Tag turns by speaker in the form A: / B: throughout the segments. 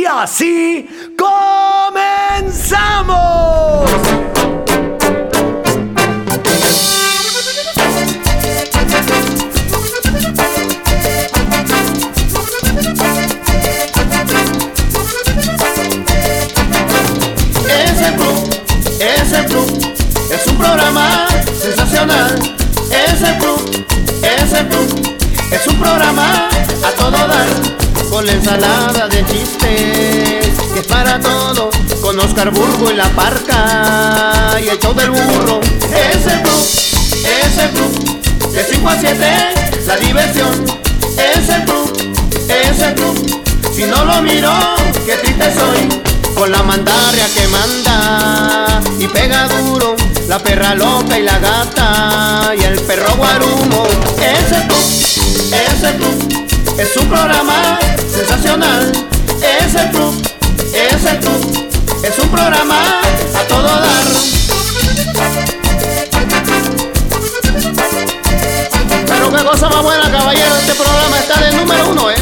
A: así comenzamos.
B: Ese club es un programa sensacional. Ese club es un programa a todo dar, con la ensalada de chistes que es para todo, con Oscar Burgo y La Parca y el show del burro. Ese club, de 5 a 7, la diversión. Ese club, si no lo miro, qué triste soy. Con la mandarria que manda y pega duro, la perra loca y la gata y el perro guarumo. Ese club es un programa sensacional. Ese club es un programa a todo dar. Pero qué cosa más buena, caballero, este programa está de número 1,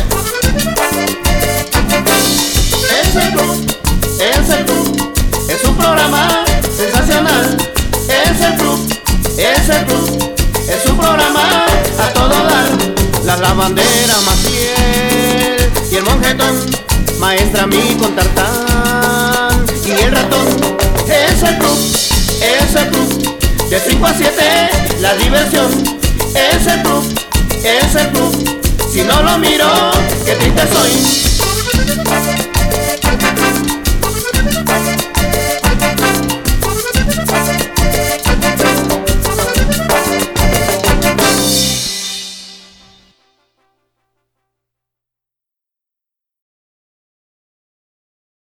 B: Ese club es un programa sensacional. Ese club es un programa a todo dar. La lavandera Maciel y el monjetón, maestra mi con tartán y el ratón. Ese club, de 5 a 7, la diversión. Ese club, si no lo miro, qué triste soy.